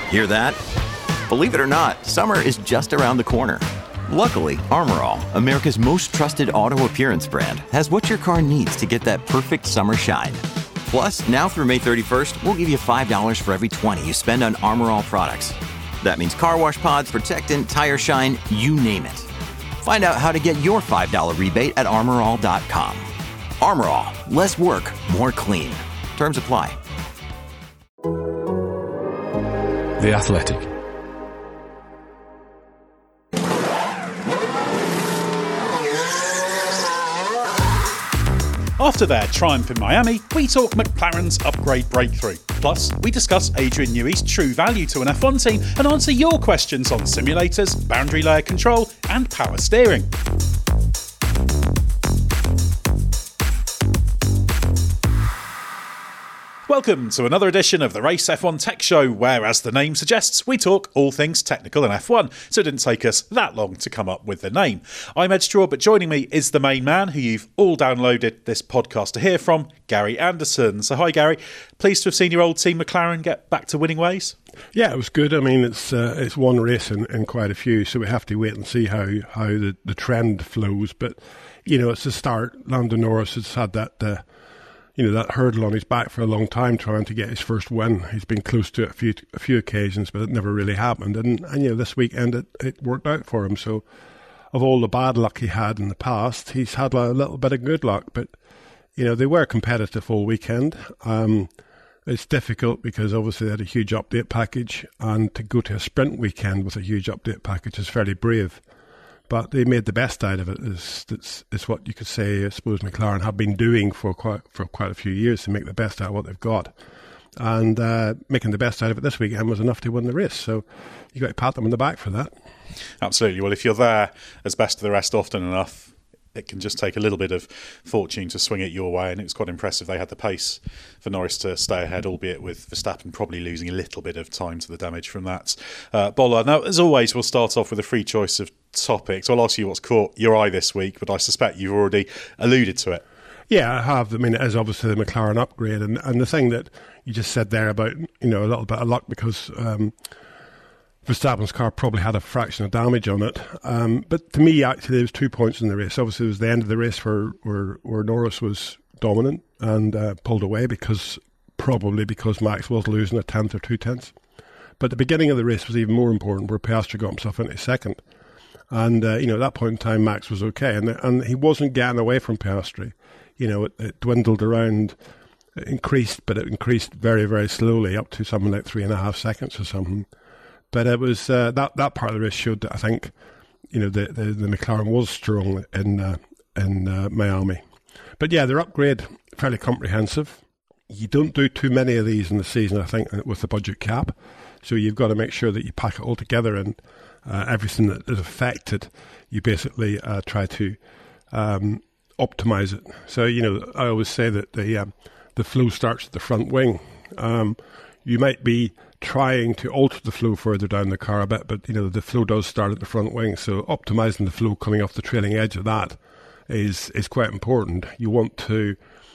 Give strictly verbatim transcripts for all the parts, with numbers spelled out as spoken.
Hear that? Believe it or not, summer is just around the corner. Luckily, Armor All, America's most trusted auto appearance brand, has what your car needs to get that perfect summer shine. Plus, now through May thirty-first, we'll give you five dollars for every twenty you spend on Armor All products. That means car wash pods, protectant, tire shine, you name it. Find out how to get your five dollars rebate at armor all dot com. Armor All, less work, more clean. Terms apply. The Athletic. After their triumph in Miami, we talk McLaren's upgrade breakthrough. Plus, we discuss Adrian Newey's true value to an F one team and answer your questions on simulators, boundary layer control, and power steering. Welcome to another edition of the Race F one Tech Show, where, as the name suggests, we talk all things technical in F one, so it didn't take us that long to come up with the name. I'm Ed Straw, but joining me is the main man who you've all downloaded this podcast to hear from, Gary Anderson. So hi Gary, pleased to have seen your old team McLaren get back to winning ways? Yeah, it was good. I mean, it's uh, it's one race in, in quite a few, so we have to wait and see how, how the, the trend flows. But, you know, it's a start. Lando Norris has had that... Uh, You know, that hurdle on his back for a long time trying to get his first win. He's been close to it a few a few occasions, but it never really happened. And, and you know, this weekend it, it worked out for him. So of all the bad luck he had in the past, he's had a little bit of good luck. But, you know, they were competitive all weekend. Um, it's difficult because obviously they had a huge update package, and to go to a sprint weekend with a huge update package is fairly brave. But they made the best out of it. Is it's, it's what you could say, I suppose, McLaren have been doing for quite for quite a few years to make the best out of what they've got. And uh, making the best out of it this weekend was enough to win the race. So you got to pat them on the back for that. Absolutely. Well, if you're there as best of the rest often enough, it can just take a little bit of fortune to swing it your way, and it was quite impressive. They had the pace for Norris to stay ahead, albeit with Verstappen probably losing a little bit of time to the damage from that uh, bollard. Now, as always, we'll start off with a free choice of topics. I'll ask you what's caught your eye this week, but I suspect you've already alluded to it. Yeah, I have. I mean, it is obviously the McLaren upgrade, and, and the thing that you just said there about, you know, a little bit of luck because... Um, Verstappen's car probably had a fraction of damage on it. Um, but to me, actually, there was two points in the race. Obviously, it was the end of the race where, where, where Norris was dominant and uh, pulled away because probably because Max was losing a tenth or two tenths. But the beginning of the race was even more important, where Piastri got himself into second. And, uh, you know, at that point in time, Max was okay. And, and he wasn't getting away from Piastri. You know, it, it dwindled around, it increased, but it increased very, very slowly, up to something like three and a half seconds or something. But it was uh, that that part of the race showed that I think, you know, the the, the McLaren was strong in uh, in uh, Miami. But yeah, their upgrade fairly comprehensive. You don't do too many of these in the season, I think, with the budget cap. So you've got to make sure that you pack it all together, and uh, everything that is affected, you basically uh, try to um, optimize it. So you know, I always say that the um, the flow starts at the front wing. Um, you might be trying to alter the flow further down the car a bit, but you know the flow does start at the front wing, so optimizing the flow coming off the trailing edge of that is is quite important. You want to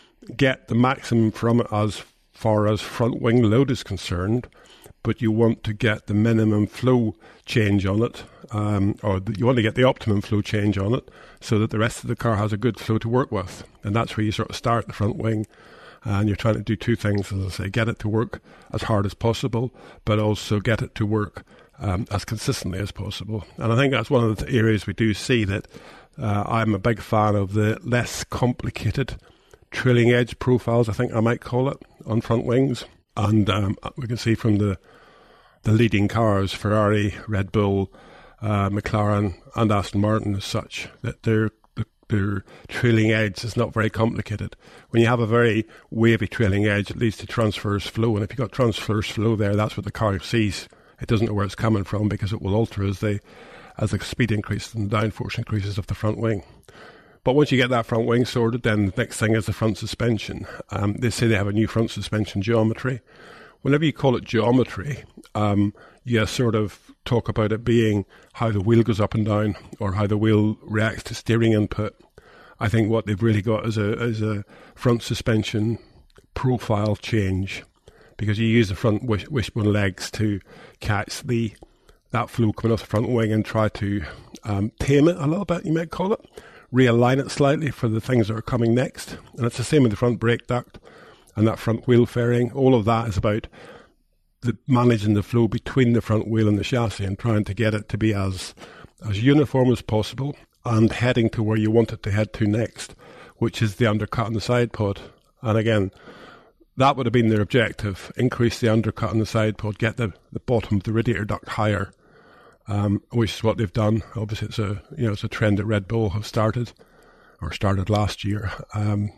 get the maximum from it as far as front wing load is concerned, but you want to get the minimum flow change on it, um, or the, you want to get the optimum flow change on it so that the rest of the car has a good flow to work with. And that's where you sort of start the front wing. And you're trying to do two things, as I say, get it to work as hard as possible, but also get it to work um, as consistently as possible. And I think that's one of the areas we do see that uh, I'm a big fan of the less complicated trailing edge profiles, I think I might call it, on front wings. And um, we can see from the the leading cars, Ferrari, Red Bull, uh, McLaren and Aston Martin as such, that they're their trailing edge is not very complicated. When you have a very wavy trailing edge, it leads to transverse flow, and if you've got transverse flow there, that's what the car sees. It doesn't know where it's coming from because it will alter as they as the speed increases and the downforce increases of the front wing. But once you get that front wing sorted, then the next thing is the front suspension. Um, they say they have a new front suspension geometry. Whenever you call it geometry, um, you sort of talk about it being how the wheel goes up and down or how the wheel reacts to steering input. I think what they've really got is a is a front suspension profile change, because you use the front wish, wishbone legs to catch the that flow coming off the front wing and try to um, tame it a little bit, you might call it, realign it slightly for the things that are coming next. And it's the same with the front brake duct and that front wheel fairing. All of that is about the, managing the flow between the front wheel and the chassis and trying to get it to be as as uniform as possible and heading to where you want it to head to next, which is the undercut on the side pod. And again, that would have been their objective: increase the undercut on the side pod, get the, the bottom of the radiator duct higher, um, which is what they've done. Obviously, it's a you know it's a trend that Red Bull have started, or started last year. Um,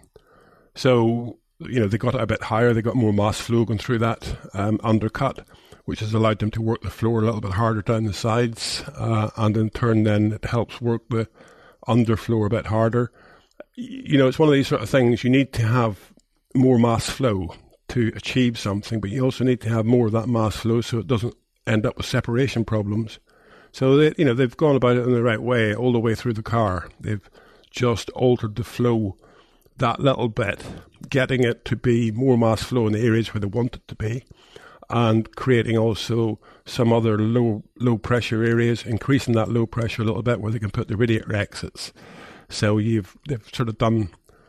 so you know they got it a bit higher. They got more mass flow going through that um, undercut, which has allowed them to work the floor a little bit harder down the sides, uh, and in turn, then it helps work the underfloor a bit harder. You know, it's one of these sort of things. You need to have more mass flow to achieve something, but you also need to have more of that mass flow so it doesn't end up with separation problems. So they, you know, they've gone about it in the right way all the way through the car. They've just altered the flow that little bit, getting it to be more mass flow in the areas where they want it to be, and creating also some other low low pressure areas, increasing that low pressure a little bit where they can put the radiator exits. So you've they've sort of done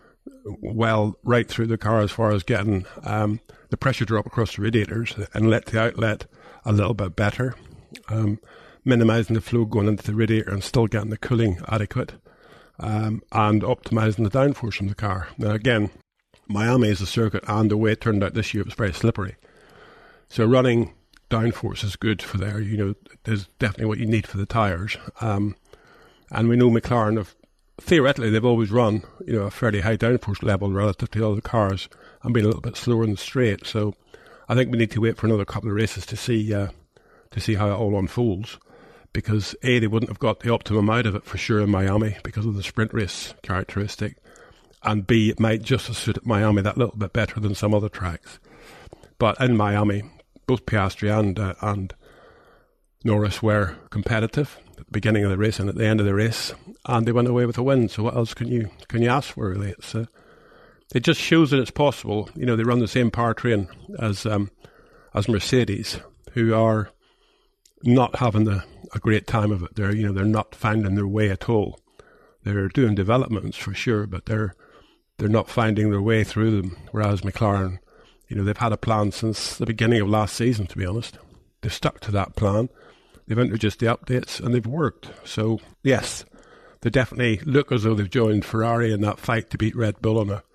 well right through the car as far as getting um, the pressure drop across the radiators and let the outlet a little bit better, um, minimising the flow going into the radiator and still getting the cooling adequate, um, and optimising the downforce from the car. Now again, Miami is a circuit, and the way it turned out this year, it was very slippery. So running downforce is good for there. You know, there's definitely what you need for the tyres. Um, and we know McLaren have, theoretically, they've always run, you know, a fairly high downforce level relative to the other cars and been a little bit slower in the straight. So I think we need to wait for another couple of races to see uh, to see how it all unfolds, because A, they wouldn't have got the optimum out of it for sure in Miami because of the sprint race characteristic, and B, it might just have suited Miami that little bit better than some other tracks. But in Miami, both Piastri and uh, and Norris were competitive at the beginning of the race and at the end of the race, and they went away with a win. So what else can you can you ask for, really? It's uh, it just shows that it's possible. You know, they run the same powertrain as um, as Mercedes, who are not having the, a great time of it. They're you know they're not finding their way at all. They're doing developments for sure, but they're they're not finding their way through them. Whereas McLaren, you know, they've had a plan since the beginning of last season, to be honest. They've stuck to that plan. They've introduced the updates and they've worked. So, yes, they definitely look as though they've joined Ferrari in that fight to beat Red Bull on a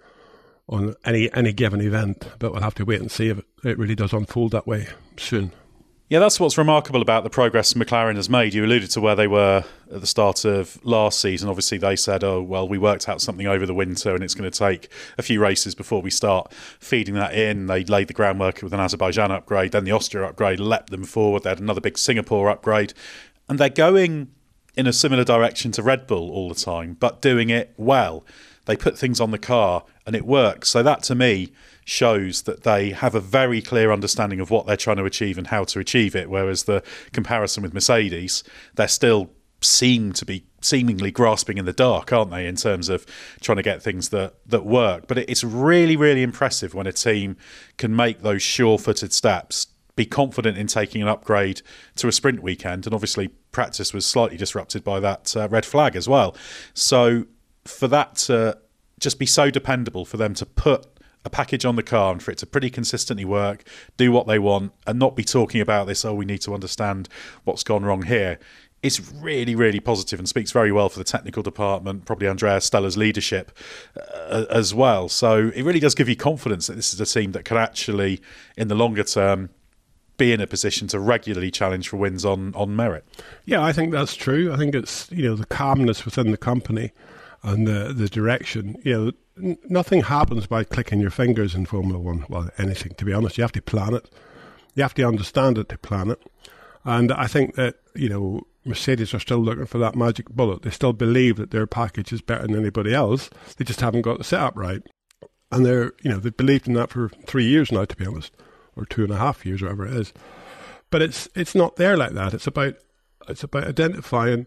on any any given event. But we'll have to wait and see if it, it really does unfold that way soon. Yeah, that's what's remarkable about the progress McLaren has made. You alluded to where they were at the start of last season. Obviously, they said, oh, well, we worked out something over the winter and it's going to take a few races before we start feeding that in. They laid the groundwork with an Azerbaijan upgrade, then the Austria upgrade leapt them forward. They had another big Singapore upgrade. And they're going in a similar direction to Red Bull all the time, but doing it well. They put things on the car and it works. So that, to me, shows that they have a very clear understanding of what they're trying to achieve and how to achieve it, whereas the comparison with Mercedes, they're still seem to be seemingly grasping in the dark, aren't they, in terms of trying to get things that, that work. But it's really, really impressive when a team can make those sure-footed steps, be confident in taking an upgrade to a sprint weekend, and obviously practice was slightly disrupted by that uh, red flag as well. So for that to just be so dependable, for them to put a package on the car and for it to pretty consistently work, do what they want, and not be talking about this, oh, we need to understand what's gone wrong here, it's really, really positive and speaks very well for the technical department, probably Andrea Stella's leadership uh, as well. So it really does give you confidence that this is a team that can actually, in the longer term, be in a position to regularly challenge for wins on, on merit. Yeah, I think that's true. I think it's, you know, the calmness within the company and the, the direction. You know, n- nothing happens by clicking your fingers in Formula One. Well, anything, to be honest. You have to plan it. You have to understand it to plan it. And I think that, you know, Mercedes are still looking for that magic bullet. They still believe that their package is better than anybody else. They just haven't got the setup right. And they're, you know, they've believed in that for three years now, to be honest, or two and a half years, whatever it is. But it's it's not there like that. It's about it's about identifying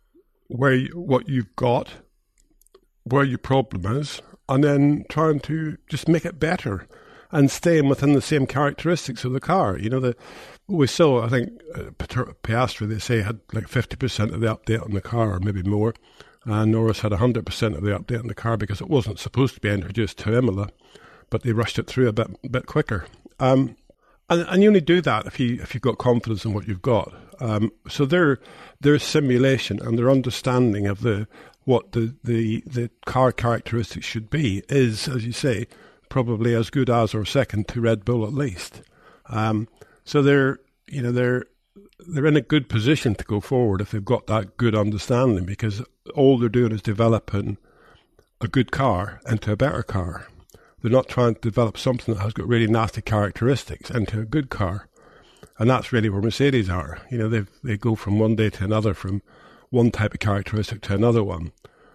where you, what you've got, where your problem is, and then trying to just make it better. and staying within the same characteristics of the car. You know, the we saw, I think, uh, Piastri, they say, had like fifty percent of the update on the car, or maybe more, and Norris had one hundred percent of the update on the car because it wasn't supposed to be introduced to Imola, but they rushed it through a bit bit quicker. Um, and, and you only do that if, you, if you've got confidence in what you've got. Um, so their their simulation and their understanding of the what the, the, the car characteristics should be is, as you say, probably as good as or second to Red Bull at least. Um, so they're you know they're they're in a good position to go forward if they've got that good understanding, because all they're doing is developing a good car into a better car. They're not trying to develop something that has got really nasty characteristics into a good car. And that's really where Mercedes are. You know, they they go from one day to another, from one type of characteristic to another one.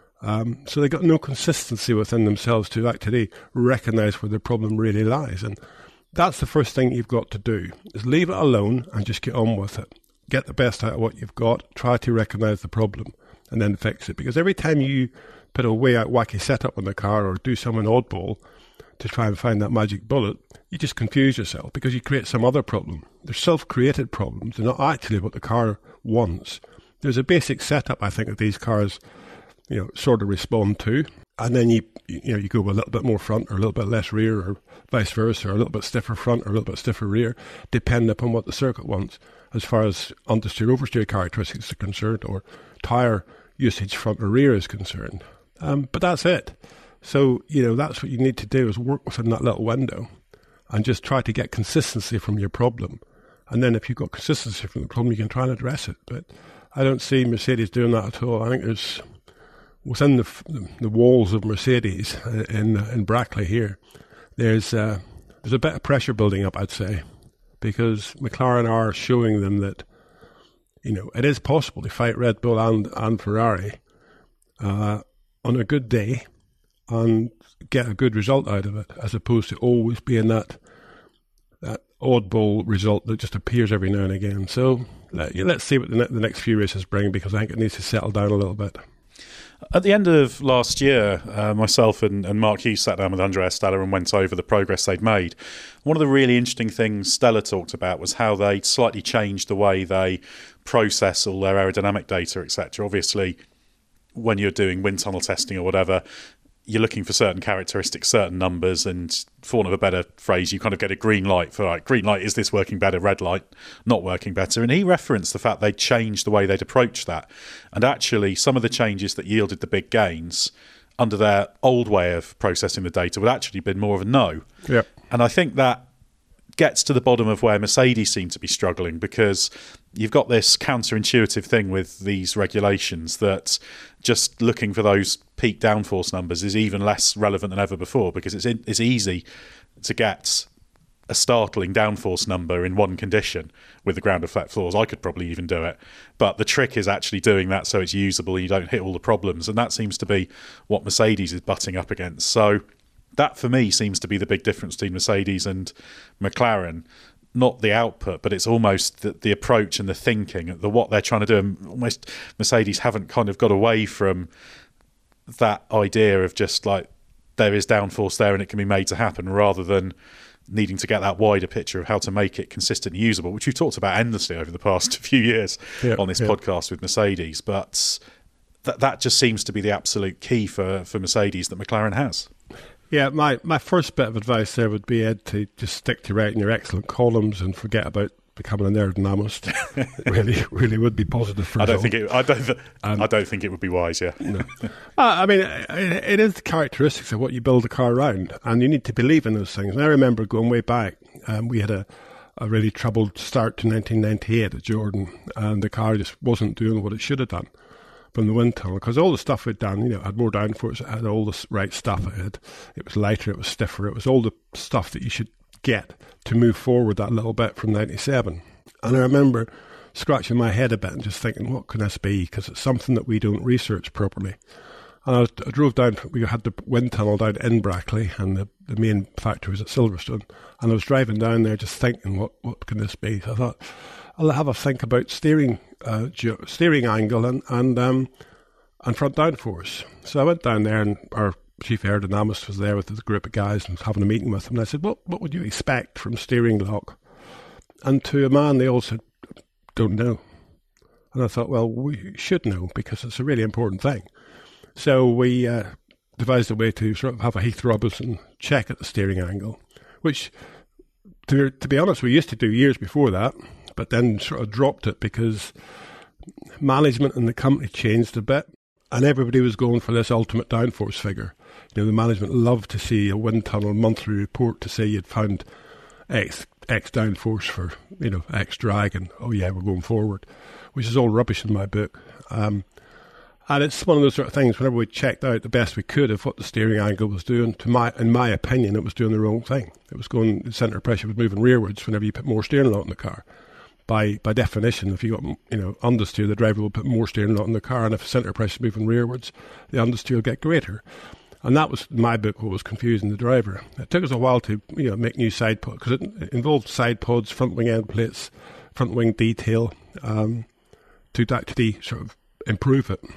Um, so they've got no consistency within themselves to actually recognise where the problem really lies. And that's the first thing you've got to do, is leave it alone and just get on with it. Get the best out of what you've got, try to recognise the problem, and then fix it. Because every time you put a way out wacky setup on the car or do something oddball to try and find that magic bullet, you just confuse yourself because you create some other problem. They're self-created problems. They're not actually what the car wants. There's a basic setup, I think, that these cars, you know, sort of respond to. And then you, you know, you go a little bit more front or a little bit less rear, or vice versa, or a little bit stiffer front or a little bit stiffer rear, depending upon what the circuit wants as far as understeer, oversteer characteristics are concerned, or tyre usage front or rear is concerned. Um, but that's it. So, you know, that's what you need to do, is work within that little window and just try to get consistency from your problem. And then if you've got consistency from the problem, you can try and address it. But I don't see Mercedes doing that at all. I think there's, within the the walls of Mercedes in in Brackley here, there's uh, there's a bit of pressure building up, I'd say, because McLaren are showing them that, you know, it is possible to fight Red Bull and, and Ferrari uh, on a good day and get a good result out of it, as opposed to always being that that oddball result that just appears every now and again. So let, let's see what the, ne- the next few races bring, because I think it needs to settle down a little bit. At the end of last year, uh, myself and, and Mark Hughes sat down with Andrea Stella and went over the progress they'd made. One of the really interesting things Stella talked about was how they'd slightly changed the way they process all their aerodynamic data, et cetera. Obviously, when you're doing wind tunnel testing or whatever, you're looking for certain characteristics, certain numbers, and for want of a better phrase, you kind of get a green light for, like, green light, is this working better? Red light, not working better. And he referenced the fact they'd changed the way they'd approached that. And actually, some of the changes that yielded the big gains under their old way of processing the data would actually been more of a no. Yep. And I think that gets to the bottom of where Mercedes seem to be struggling, because you've got this counterintuitive thing with these regulations that just looking for those peak downforce numbers is even less relevant than ever before, because it's in, it's easy to get a startling downforce number in one condition with the ground effect floors. I could probably even do it, but the trick is actually doing that so it's usable and you don't hit all the problems, and that seems to be what Mercedes is butting up against. So that, for me, seems to be the big difference between Mercedes and McLaren. Not the output, but it's almost the, the approach and the thinking, the what they're trying to do. And almost Mercedes haven't kind of got away from that idea of just like, there is downforce there and it can be made to happen, rather than needing to get that wider picture of how to make it consistent and usable, which we've talked about endlessly over the past few years yeah, on this yeah. podcast with Mercedes. But that that just seems to be the absolute key for, for Mercedes that McLaren has. Yeah, my, my first bit of advice there would be, Ed, to just stick to writing your excellent columns and forget about becoming an aerodynamist. It really, really would be positive for. I don't all. think it. I don't. Th- um, I don't think it would be wise. Yeah. No. uh, I mean, it, it is the characteristics of what you build a car around, and you need to believe in those things. And I remember going way back. Um, we had a, a really troubled start to nineteen ninety-eight at Jordan, and the car just wasn't doing what it should have done from the wind tunnel, because all the stuff we'd done, you know, it had more downforce, it had all the right stuff. It had, it was lighter, it was stiffer, it was all the stuff that you should get to move forward that little bit from ninety-seven. And I remember scratching my head a bit and just thinking, what can this be? Because it's something that we don't research properly. And I, was, I drove down, we had the wind tunnel down in Brackley, and the, the main factory was at Silverstone. And I was driving down there just thinking, what, what can this be? So I thought, I'll have a think about steering uh, steering angle and and, um, and front downforce. So I went down there, and our chief aerodynamist was there with a group of guys and was having a meeting with them. And I said, what, what would you expect from steering lock? And to a man, they all said, don't know. And I thought, well, we should know because it's a really important thing. So we uh, devised a way to sort of have a Heath Robinson check at the steering angle, which, to, to be honest, we used to do years before that, but then sort of dropped it because management in the company changed a bit and everybody was going for this ultimate downforce figure. You know, the management loved to see a wind tunnel monthly report to say you'd found X, X downforce for, you know, X drag and, oh yeah, we're going forward, which is all rubbish in my book. Um, and it's one of those sort of things, whenever we checked out the best we could of what the steering angle was doing, to my, in my opinion, it was doing the wrong thing. It was going, the centre of pressure was moving rearwards whenever you put more steering lock in the car. By by definition, if you got, you know, understeer, the driver will put more steering lock in the car, and if centre of pressure is moving rearwards, the understeer will get greater. And that was, in my book, what was confusing the driver. It took us a while to, you know, make new side pods, because it involved side pods, front wing end plates, front wing detail, um, to actually sort of improve it.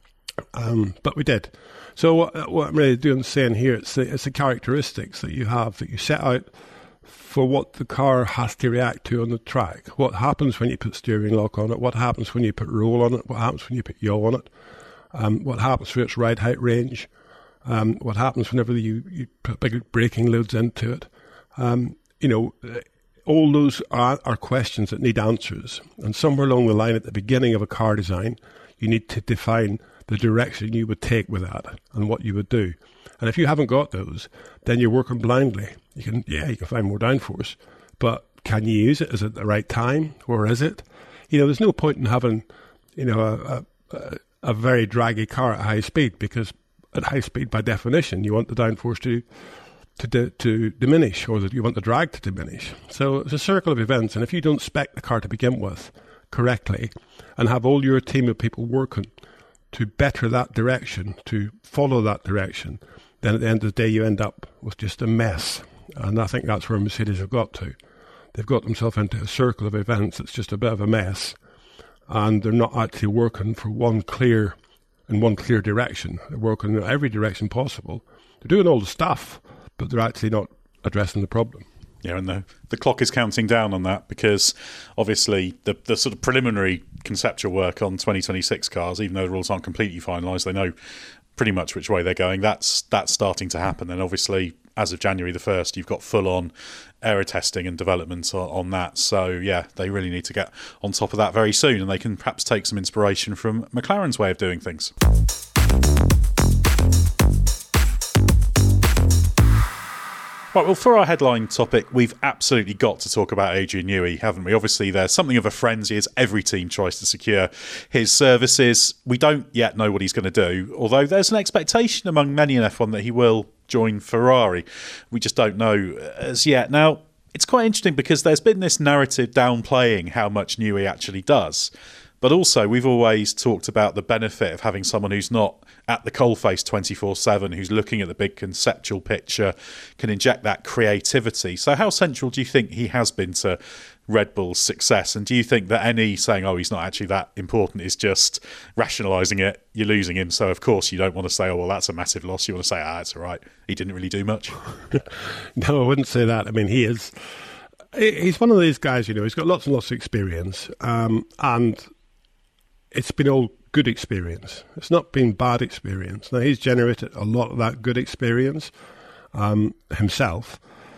Um, but we did. So what, what I'm really doing saying here, it's the, it's the characteristics that you have, that you set out for what the car has to react to on the track. What happens when you put steering lock on it? What happens when you put roll on it? What happens when you put yaw on it? Um, what happens for its ride height range? Um, what happens whenever you, you put big braking loads into it? Um, you know, all those are, are questions that need answers. And somewhere along the line at the beginning of a car design, you need to define the direction you would take with that and what you would do. And if you haven't got those, then you're working blindly. You can, yeah, you can find more downforce, but can you use it? Is it the right time, or is it? You know, there's no point in having, you know, a, a, a very draggy car at high speed, because at high speed, by definition, you want the downforce to to to, to diminish, or that you want the drag to diminish. So it's a circle of events, and if you don't spec the car to begin with correctly, and have all your team of people working to better that direction, to follow that direction, then at the end of the day you end up with just a mess. And I think that's where Mercedes have got to. They've got themselves into a circle of events that's just a bit of a mess, and they're not actually working for one clear, in one clear direction. They're working in every direction possible. They're doing all the stuff, but they're actually not addressing the problem. Yeah, and the, the clock is counting down on that, because obviously the, the sort of preliminary conceptual work on twenty twenty-six cars, even though the rules aren't completely finalised, they know pretty much which way they're going. That's that's starting to happen. And obviously, as of January the first, you've got full-on aero testing and development on, on that. So, yeah, they really need to get on top of that very soon, and they can perhaps take some inspiration from McLaren's way of doing things. Right, well, for our headline topic, we've absolutely got to talk about Adrian Newey, haven't we? Obviously, there's something of a frenzy as every team tries to secure his services. We don't yet know what he's going to do, although there's an expectation among many in F one that he will join Ferrari. We just don't know as yet. Now, it's quite interesting because there's been this narrative downplaying how much Newey actually does. But also, we've always talked about the benefit of having someone who's not at the coalface twenty-four seven, who's looking at the big conceptual picture, can inject that creativity. So how central do you think he has been to Red Bull's success? And do you think that any saying, oh, he's not actually that important, is just rationalising it? You're losing him, so of course you don't want to say, oh, well, that's a massive loss. You want to say, ah, it's all right. He didn't really do much. No, I wouldn't say that. I mean, he is... He's one of these guys, you know, he's got lots and lots of experience, um, and... it's been all good experience. It's not been bad experience. Now, he's generated a lot of that good experience um, himself.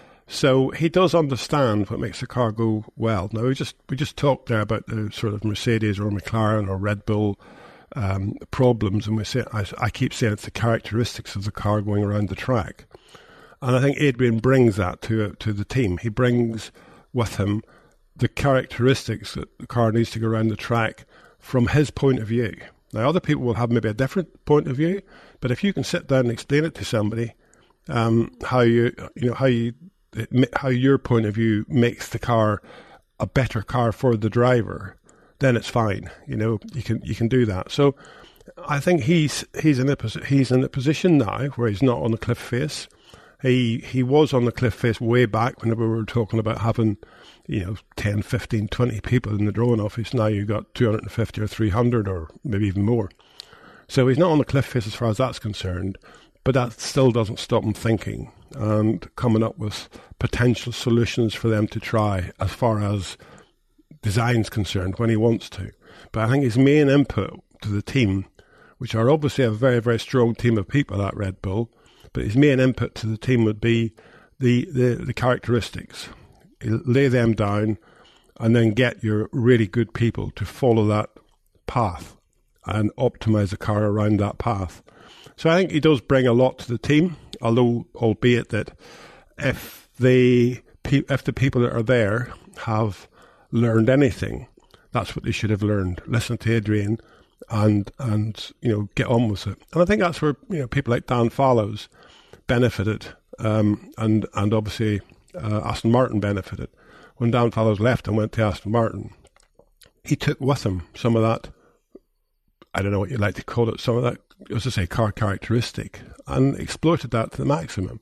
So he does understand what makes the car go well. Now, we just we just talked there about the sort of Mercedes or McLaren or Red Bull um, problems, and we say I, I keep saying it's the characteristics of the car going around the track. And I think Adrian brings that to to the team. He brings with him the characteristics that the car needs to go around the track from his point of view. Now, other people will have maybe a different point of view, but if you can sit down and explain it to somebody, um, how you, you know, how you, how your point of view makes the car a better car for the driver, then it's fine. You know, you can you can do that. So, I think he's he's in a he's in a position now where he's not on the cliff face. He he was on the cliff face way back whenever we were talking about having, you know, ten, fifteen, twenty people in the drone office. Now you've got two hundred fifty or three hundred or maybe even more. So he's not on the cliff face as far as that's concerned, but that still doesn't stop him thinking and coming up with potential solutions for them to try as far as design's concerned when he wants to. But I think his main input to the team, which are obviously a very, very strong team of people at Red Bull, but his main input to the team would be the, the, the characteristics. Lay them down and then get your really good people to follow that path and optimize the car around that path. So I think he does bring a lot to the team, although albeit that if they if the people that are there have learned anything, that's what they should have learned. Listen to Adrian and and you know get on with it. And I think that's where you know people like Dan Fallows benefited, um, and and obviously uh, Aston Martin benefited. When Dan Fallows left and went to Aston Martin, he took with him some of that, I don't know what you'd like to call it, some of that, as I say, car characteristic, and exploited that to the maximum.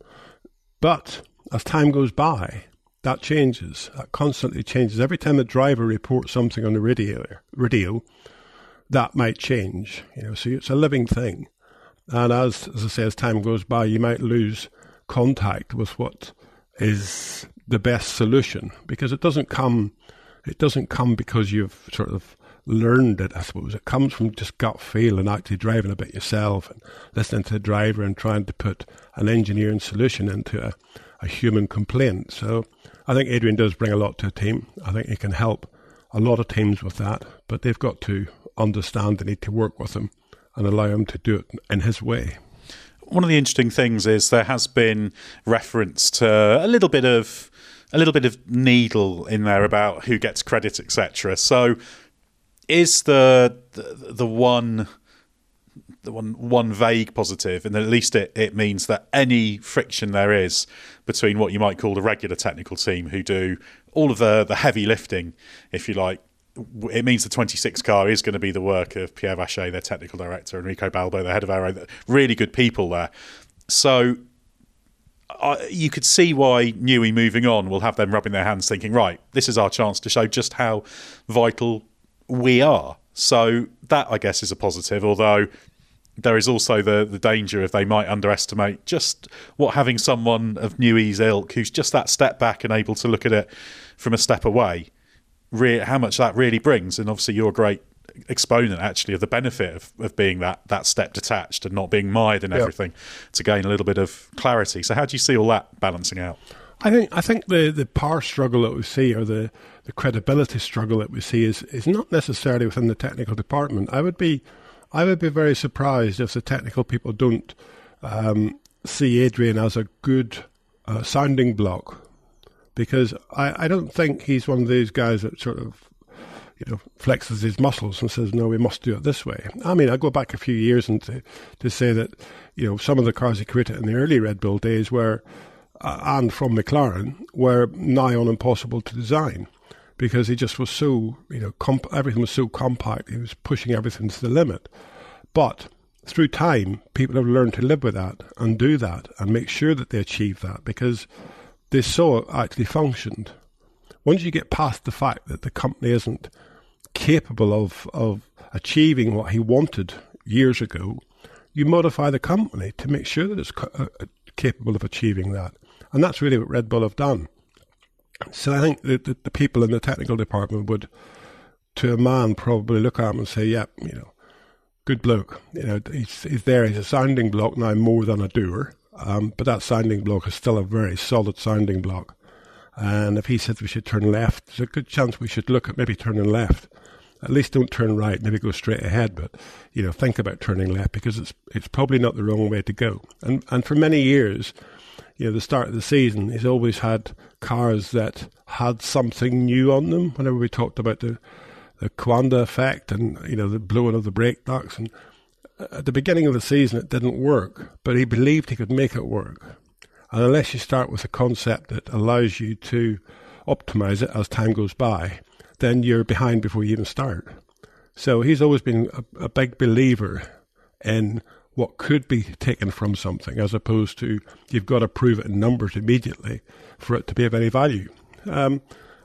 But as time goes by, that changes. That constantly changes. Every time the driver reports something on the radio, radio, that might change. You know, so it's a living thing. And as, as I say, as time goes by, you might lose contact with what is the best solution, because it doesn't come. It doesn't come because you've sort of learned it, I suppose. It comes from just gut feel and actually driving a bit yourself and listening to the driver and trying to put an engineering solution into a, a human complaint. So I think Adrian does bring a lot to a team. I think he can help a lot of teams with that, but they've got to understand they need to work with him and allow him to do it in his way. One of the interesting things is there has been reference to a little bit of a little bit of needle in there about who gets credit, et cetera. So is the, the the one the one one vague positive, and at least it, it means that any friction there is between what you might call the regular technical team who do all of the, the heavy lifting, if you like, it means the twenty-six car is going to be the work of Pierre Vacher, their technical director, Enrico Balbo, the head of Aero, really good people there. So uh, you could see why Newey moving on will have them rubbing their hands thinking, right, this is our chance to show just how vital we are. So that, I guess, is a positive, although there is also the, the danger of they might underestimate just what having someone of Newey's ilk who's just that step back and able to look at it from a step away, re- how much that really brings. And obviously you're a great exponent, actually, of the benefit of, of being that, that step detached and not being mired in everything, yep, to gain a little bit of clarity. So how do you see all that balancing out? I think I think the, the power struggle that we see, or the, the credibility struggle that we see, is, is not necessarily within the technical department. I would be I would be very surprised if the technical people don't um, see Adrian as a good uh, sounding block, because I, I don't think he's one of these guys that sort of you know flexes his muscles and says, no, we must do it this way. I mean, I go back a few years and to, to say that you know some of the cars he created in the early Red Bull days were Uh, and from McLaren were nigh on impossible to design, because he just was so, you know, comp- everything was so compact. He was pushing everything to the limit. But through time, people have learned to live with that and do that and make sure that they achieve that, because they saw it actually functioned. Once you get past the fact that the company isn't capable of, of achieving what he wanted years ago, you modify the company to make sure that it's ca- uh, capable of achieving that. And that's really what Red Bull have done. So I think that the, the people in the technical department would, to a man, probably look at him and say, yep, yeah, you know, good bloke. You know, he's, he's there. He's a sounding block now more than a doer. Um, but that sounding block is still a very solid sounding block. And if he said we should turn left, there's a good chance we should look at maybe turning left. At least don't turn right, maybe go straight ahead, but, you know, think about turning left, because it's it's probably not the wrong way to go. And and for many years, you know, the start of the season, he's always had cars that had something new on them. Whenever we talked about the, the Coanda effect and, you know, the blowing of the brake ducts. And at the beginning of the season, it didn't work, but he believed he could make it work. And unless you start with a concept that allows you to optimize it as time goes by, then you're behind before you even start. So he's always been a, a big believer in what could be taken from something, as opposed to you've got to prove it in numbers immediately for it to be of any value. Um,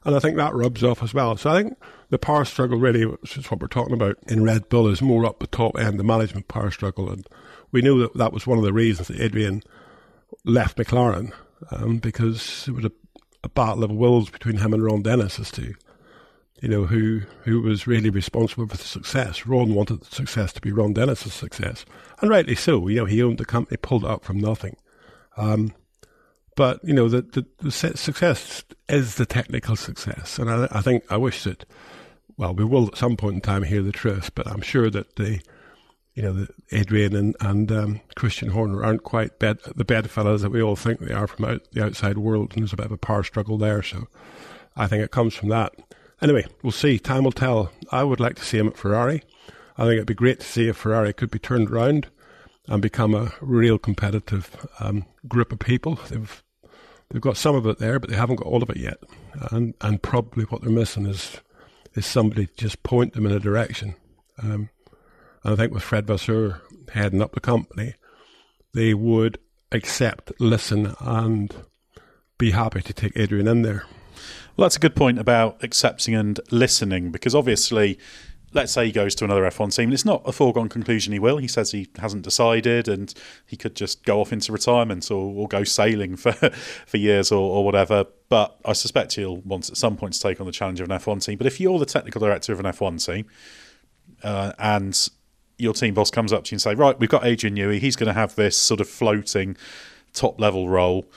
And I think that rubs off as well. So I think the power struggle really, which is what we're talking about in Red Bull, is more up the top end, the management power struggle. And we knew that that was one of the reasons that Adrian left McLaren, um, because it was a, a battle of wills between him and Ron Dennis as to, you know, who who was really responsible for the success. Ron wanted the success to be Ron Dennis's success, and rightly so. You know, he owned the company, pulled it up from nothing. Um, but, you know, the, the, the success is the technical success. And I, I think, I wish that, well, we will at some point in time hear the truth, but I'm sure that the, you know, the Adrian and, and um, Christian Horner aren't quite bed, the bedfellows that we all think they are from out, the outside world, and there's a bit of a power struggle there. So I think it comes from that. Anyway, we'll see. Time will tell. I would like to see him at Ferrari. I think it'd be great to see if Ferrari could be turned around and become a real competitive um, group of people. They've they've got some of it there, but they haven't got all of it yet. And and probably what they're missing is is somebody to just point them in a direction. Um, and I think with Fred Vasseur heading up the company, they would accept, listen, and be happy to take Adrian in there. Well, that's a good point about accepting and listening, because obviously, let's say he goes to another F one team, and it's not a foregone conclusion he will. He says he hasn't decided, and he could just go off into retirement or, or go sailing for, for years or, or whatever. But I suspect he'll want at some point to take on the challenge of an F one team. But if you're the technical director of an F one team, uh, and your team boss comes up to you and say, right, we've got Adrian Newey, he's going to have this sort of floating top-level role.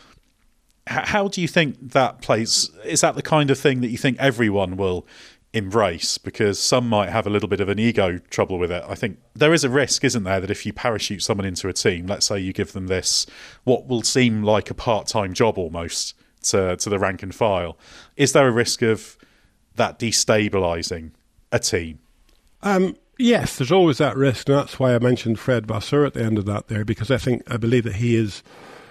How do you think that plays? Is that the kind of thing that you think everyone will embrace? Because some might have a little bit of an ego trouble with it. I think there is a risk, isn't there, that if you parachute someone into a team, let's say you give them this, what will seem like a part-time job almost to, to the rank and file, is there a risk of that destabilising a team? Um, yes, there's always that risk, and that's why I mentioned Fred Vasseur at the end of that there, because I think, I believe that he is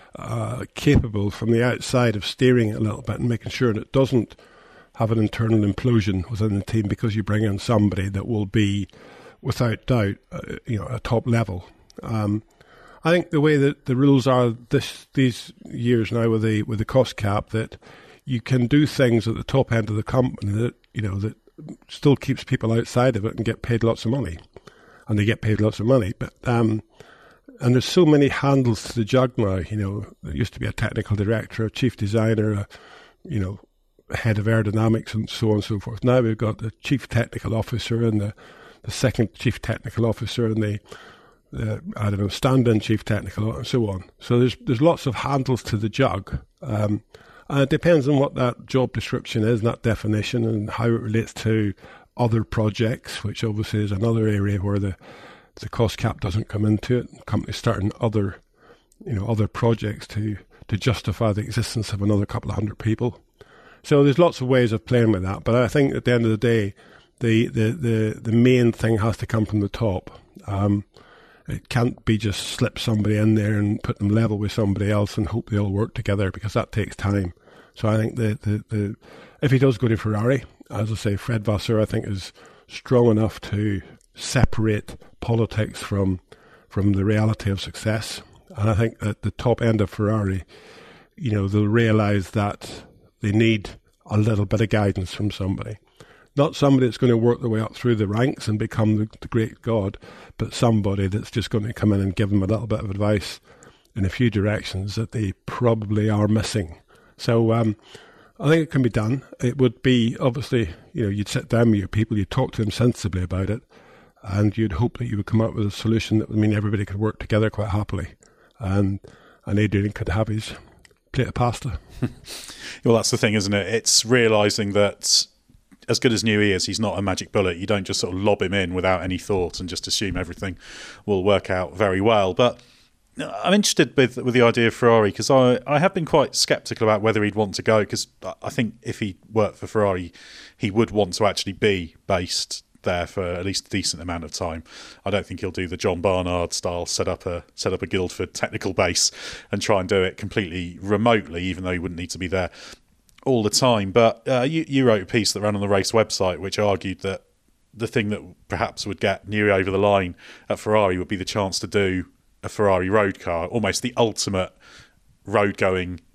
Uh, capable from the outside of steering it a little bit and making sure that it doesn't have an internal implosion within the team, because you bring in somebody that will be, without doubt, uh, you know, a top level. Um, I think the way that the rules are this these years now with the with the cost cap, that you can do things at the top end of the company that, you know, that still keeps people outside of it and get paid lots of money, and they get paid lots of money, but. Um, And there's so many handles to the jug now. You know, there used to be a technical director, a chief designer, a, you know, head of aerodynamics, and so on and so forth. Now we've got the chief technical officer and the, the second chief technical officer and the, the I don't know, stand-in chief technical, and so on. So there's there's lots of handles to the jug. Um, and it depends on what that job description is, and that definition, and how it relates to other projects, which obviously is another area where the the cost cap doesn't come into it. Companies starting other, you know, other projects to, to justify the existence of another couple of hundred people. So there's lots of ways of playing with that. But I think at the end of the day, the the, the, the main thing has to come from the top. Um, it can't be just slip somebody in there and put them level with somebody else and hope they all work together, because that takes time. So I think the, the, the if he does go to Ferrari, as I say, Fred Vasseur, I think, is strong enough to separate politics from from the reality of success. And I think at the top end of Ferrari, you know, they'll realise that they need a little bit of guidance from somebody. Not somebody that's going to work their way up through the ranks and become the, the great god, but somebody that's just going to come in and give them a little bit of advice in a few directions that they probably are missing. So um, I think it can be done. It would be, obviously, you know, you'd sit down with your people, you'd talk to them sensibly about it, and you'd hope that you would come up with a solution that would mean everybody could work together quite happily, and and Adrian could have his plate of pasta. Well, that's the thing, isn't it? It's realising that as good as Newey is, he's not a magic bullet. You don't just sort of lob him in without any thought and just assume everything will work out very well. But I'm interested with with the idea of Ferrari, because I, I have been quite sceptical about whether he'd want to go, because I think if he worked for Ferrari, he would want to actually be based there for at least a decent amount of time. I don't think he'll do the John Barnard style, set up a set up a Guildford technical base and try and do it completely remotely, even though he wouldn't need to be there all the time. But uh, you, you wrote a piece that ran on the race website which argued that the thing that perhaps would get Newey over the line at Ferrari would be the chance to do a Ferrari road car, almost the ultimate road-going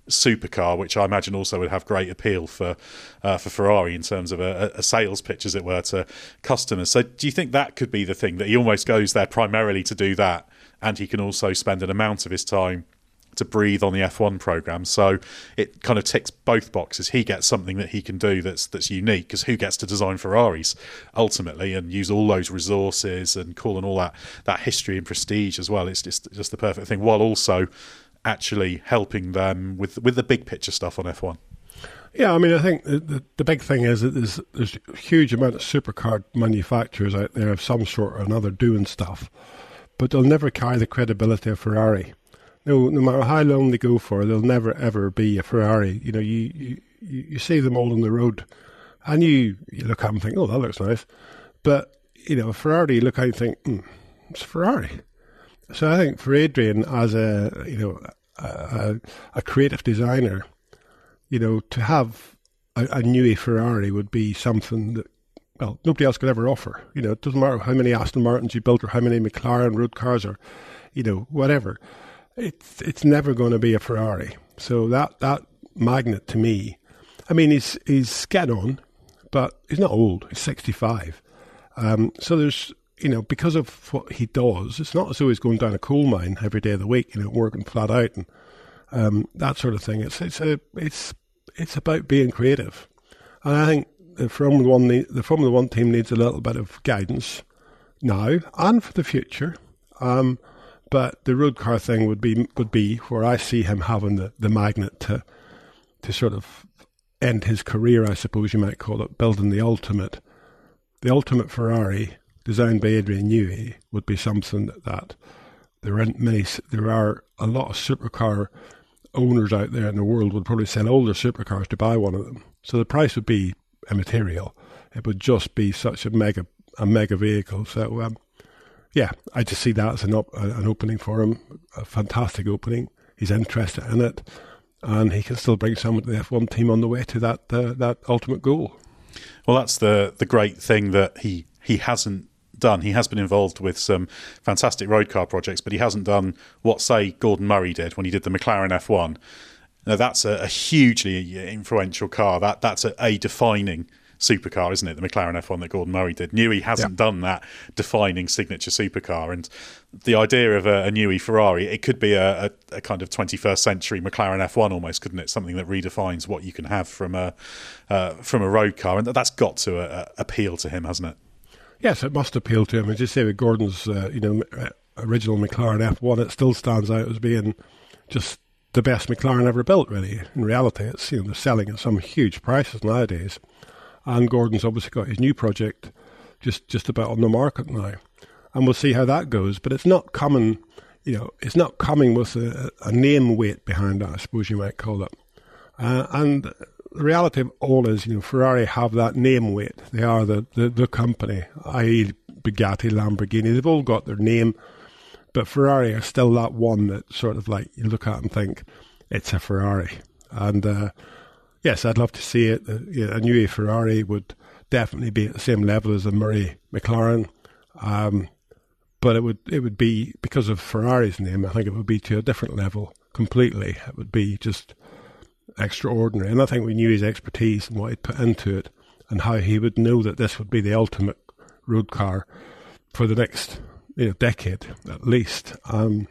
supercar, which I imagine also would have great appeal for uh, for Ferrari in terms of a, a sales pitch, as it were, to customers. So do you think that could be the thing, that he almost goes there primarily to do that, and he can also spend an amount of his time to breathe on the F one programme? So it kind of ticks both boxes. He gets something that he can do that's that's unique, because who gets to design Ferraris ultimately and use all those resources and call and all that that history and prestige as well? It's just just the perfect thing, while also actually helping them with with the big picture stuff on F one. Yeah, I mean, I think the, the, the big thing is that there's, there's a huge amount of supercar manufacturers out there of some sort or another doing stuff, but they'll never carry the credibility of Ferrari. No, no matter how long they go for, they'll never ever be a Ferrari. You know, you you, you see them all on the road, and you, you look at them and think, oh, that looks nice. But, you know, Ferrari, you look at it and think, hmm, it's Ferrari. So I think for Adrian, as a, you know, a, a creative designer, you know, to have a, a new Ferrari would be something that, well, nobody else could ever offer. You know, it doesn't matter how many Aston Martins you built or how many McLaren road cars or, you know, whatever. It's it's never going to be a Ferrari. So that, that magnet to me, I mean, he's he's getting on, but he's not old. He's sixty-five. Um, so there's, you know, because of what he does, it's not as though he's going down a coal mine every day of the week, you know, working flat out and um, that sort of thing. It's it's a it's it's about being creative, and I think the Formula One the Formula One team needs a little bit of guidance now and for the future. Um, but the road car thing would be would be where I see him having the, the magnet to to sort of end his career, I suppose you might call it, building the ultimate the ultimate Ferrari designed by Adrian Newey would be something that, that there aren't many. There are a lot of supercar owners out there in the world would probably sell all their supercars to buy one of them. So the price would be immaterial. It would just be such a mega a mega vehicle. So um, yeah, I just see that as an op- an opening for him, a fantastic opening. He's interested in it, and he can still bring someone to the F one team on the way to that uh, that ultimate goal. Well, that's the the great thing that he he hasn't done. He has been involved with some fantastic road car projects, but he hasn't done what, say, Gordon Murray did when he did the McLaren F one. Now, that's a, a hugely influential car. That That's a, a defining supercar, isn't it? The McLaren F one that Gordon Murray did. Newey hasn't yeah. done that defining signature supercar. And the idea of a, a Newey Ferrari, it could be a, a, a kind of twenty-first century McLaren F one almost, couldn't it? Something that redefines what you can have from a uh, from a road car. And that's got to uh, appeal to him, hasn't it? Yes, it must appeal to him. As you say, with Gordon's uh, you know, original McLaren F one, it still stands out as being just the best McLaren ever built, really. In reality, it's, you know, they're selling at some huge prices nowadays. And Gordon's obviously got his new project just, just about on the market now. And we'll see how that goes. But it's not coming, you know, it's not coming with a, a name weight behind it, I suppose you might call it. Uh, and the reality of all is, you know, Ferrari have that name weight. They are the, the, the company, that is. Bugatti, Lamborghini. They've all got their name. But Ferrari are still that one that sort of like you look at and think, it's a Ferrari. And uh, yes, I'd love to see it. Uh, you know, a new Ferrari would definitely be at the same level as a Murray McLaren. Um, but it would it would be, because of Ferrari's name, I think it would be to a different level completely. It would be just extraordinary. And I think we knew his expertise and what he'd put into it and how he would know that this would be the ultimate road car for the next you know, decade at least. Um,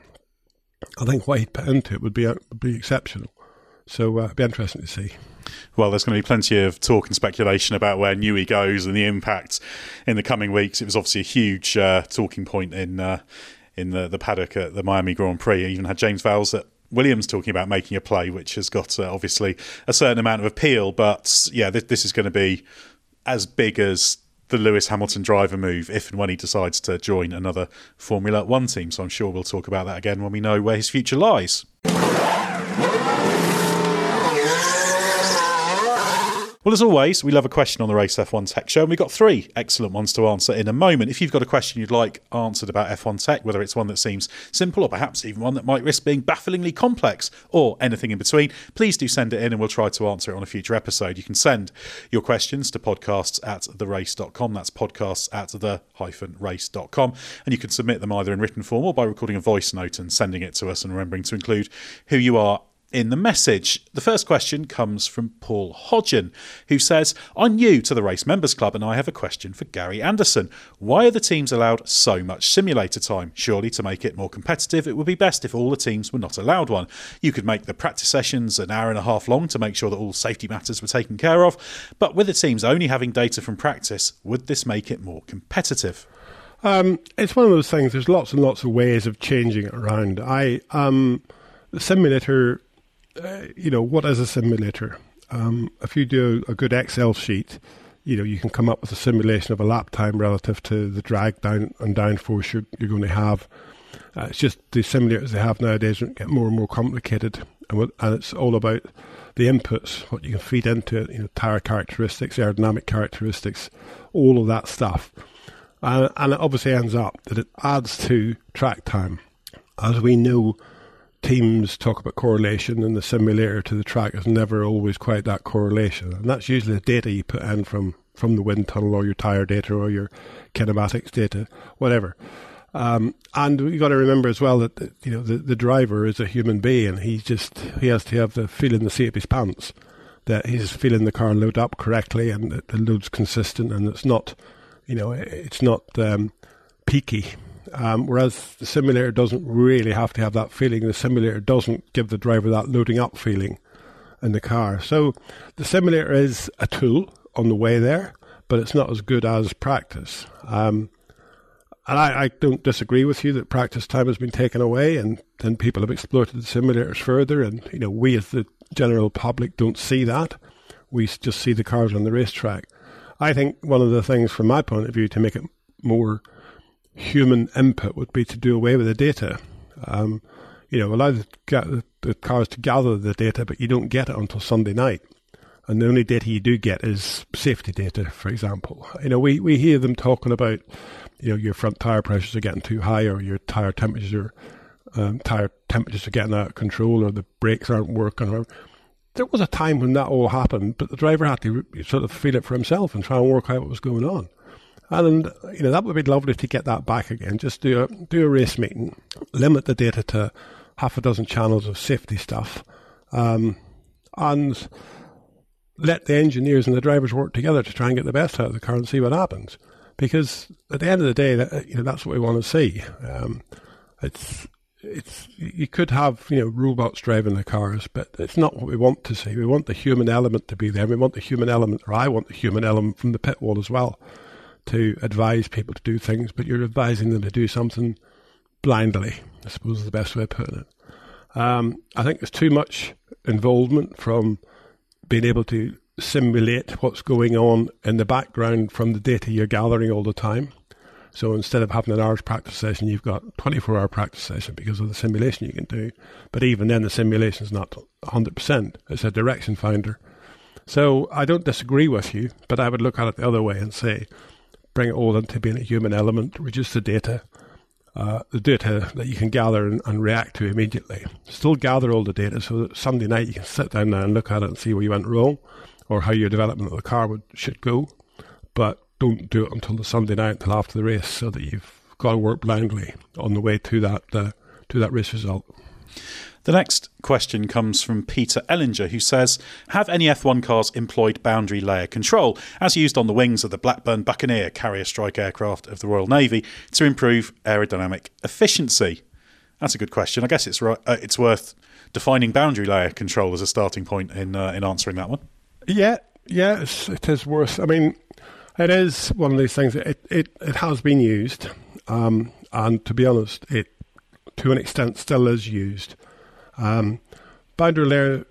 I think what he'd put into it would be, uh, would be exceptional. So uh, it'd be interesting to see. Well, there's going to be plenty of talk and speculation about where Newey goes and the impact in the coming weeks. It was obviously a huge uh, talking point in uh, in the, the paddock at the Miami Grand Prix. I even had James Vowles at Williams talking about making a play, which has got uh, obviously a certain amount of appeal. But yeah, th- this is going to be as big as the Lewis Hamilton driver move if and when he decides to join another Formula One team. So I'm sure we'll talk about that again when we know where his future lies. Well, as always, we love a question on the Race F one Tech Show, and we've got three excellent ones to answer in a moment. If you've got a question you'd like answered about F one Tech, whether it's one that seems simple or perhaps even one that might risk being bafflingly complex or anything in between, please do send it in and we'll try to answer it on a future episode. You can send your questions to podcasts at the race dot com. That's podcasts at the hyphen race dot com. And you can submit them either in written form or by recording a voice note and sending it to us, and remembering to include who you are in the message. The first question comes from Paul Hodgen, who says, I'm new to the Race Members Club and I have a question for Gary Anderson. Why are the teams allowed so much simulator time? Surely to make it more competitive, it would be best if all the teams were not allowed one. You could make the practice sessions an hour and a half long to make sure that all safety matters were taken care of, but with the teams only having data from practice, would this make it more competitive? Um, it's one of those things, there's lots and lots of ways of changing it around. I, um, the simulator... Uh, you know, what is a simulator? Um, if you do a good Excel sheet, you know, you can come up with a simulation of a lap time relative to the drag down and downforce you're, you're going to have. Uh, it's just the simulators they have nowadays get more and more complicated, and, what, and it's all about the inputs, what you can feed into it, you know, tyre characteristics, aerodynamic characteristics, all of that stuff. Uh, and it obviously ends up that it adds to track time. As we know, teams talk about correlation, and the simulator to the track is never always quite that correlation. And that's usually the data you put in from, from the wind tunnel or your tyre data or your kinematics data, whatever. Um, and you've got to remember as well that, you know, the, the driver is a human being. He's just, he has to have the feel in the seat of his pants, that he's feeling the car load up correctly and that the load's consistent and it's not, you know, it's not um, peaky. Um, whereas the simulator doesn't really have to have that feeling. The simulator doesn't give the driver that loading up feeling in the car. So the simulator is a tool on the way there, but it's not as good as practice. Um, and I, I don't disagree with you that practice time has been taken away, and then people have exploited the simulators further. And, you know, we as the general public don't see that. We just see the cars on the racetrack. I think one of the things from my point of view to make it more human input would be to do away with the data. Um, you know, allow the, the cars to gather the data, but you don't get it until Sunday night. And the only data you do get is safety data, for example. You know, we, we hear them talking about, you know, your front tyre pressures are getting too high, or your tyre temperatures are, um, tyre temperatures are getting out of control, or the brakes aren't working. Or, there was a time when that all happened, but the driver had to sort of feel it for himself and try and work out what was going on. And, you know, that would be lovely to get that back again. Just do a, do a race meeting, limit the data to half a dozen channels of safety stuff, um, and let the engineers and the drivers work together to try and get the best out of the car and see what happens. Because at the end of the day, that, you know, that's what we want to see. Um, it's it's you could have, you know, robots driving the cars, but it's not what we want to see. We want the human element to be there. We want the human element, or I want the human element from the pit wall as well, to advise people to do things, but you're advising them to do something blindly, I suppose is the best way of putting it. Um, I think there's too much involvement from being able to simulate what's going on in the background from the data you're gathering all the time. So instead of having an hour's practice session, you've got a twenty-four hour practice session because of the simulation you can do. But even then, the simulation is not one hundred percent. It's a direction finder. So I don't disagree with you, but I would look at it the other way and say, bring it all into being a human element, reduce the data, uh, the data that you can gather and, and react to immediately. Still gather all the data so that Sunday night you can sit down there and look at it and see where you went wrong or how your development of the car would, should go. But don't do it until the Sunday night, until after the race, so that you've got to work blindly on the way to that uh, to that race result. The next question comes from Peter Ellinger, who says, have any F one cars employed boundary layer control, as used on the wings of the Blackburn Buccaneer carrier strike aircraft of the Royal Navy, to improve aerodynamic efficiency? That's a good question. I guess it's right, uh, it's worth defining boundary layer control as a starting point in uh, in answering that one. Yeah, yeah, it's, it is worth. I mean, it is one of these things. It it, it has been used, um, and to be honest, it to an extent still is used. Um, boundary layer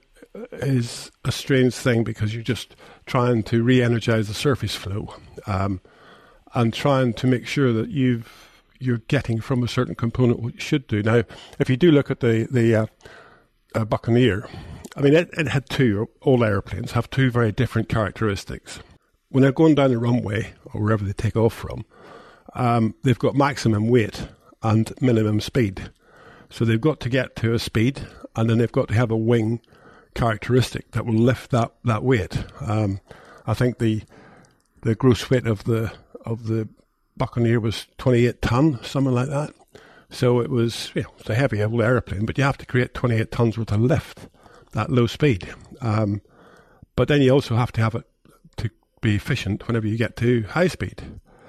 is a strange thing because you're just trying to re-energize the surface flow, um, and trying to make sure that you've you're getting from a certain component what you should do. Now, if you do look at the the uh, uh, Buccaneer, I mean, it, it had two. All airplanes have two very different characteristics. When they're going down the runway or wherever they take off from, um, they've got maximum weight and minimum speed. So they've got to get to a speed, and then they've got to have a wing characteristic that will lift that, that weight. Um, I think the the gross weight of the of the Buccaneer was twenty-eight ton, something like that. So it was, you know, it's a heavy old aeroplane, but you have to create twenty-eight tons worth of lift that low speed. Um, but then you also have to have it to be efficient whenever you get to high speed.